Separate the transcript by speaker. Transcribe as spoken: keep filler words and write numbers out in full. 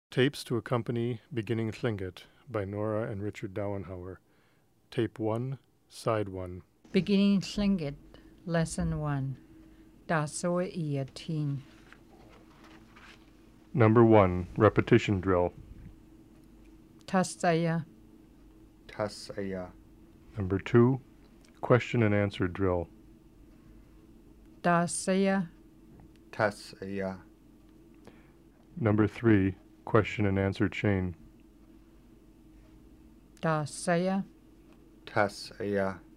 Speaker 1: Tapes to Accompany Beginning Tlingit by Nora and Richard Dowenhauer. Tape one, Side one.
Speaker 2: Beginning Tlingit, Lesson one. Dasoa Iatin.
Speaker 1: Number one, Repetition Drill.
Speaker 2: Tasaya.
Speaker 3: Tasaya.
Speaker 1: Number two, Question and Answer Drill.
Speaker 2: Dasaya.
Speaker 3: Tasaya.
Speaker 1: Number three, Question and Answer Chain.
Speaker 2: Dasaya.
Speaker 3: Tasaya.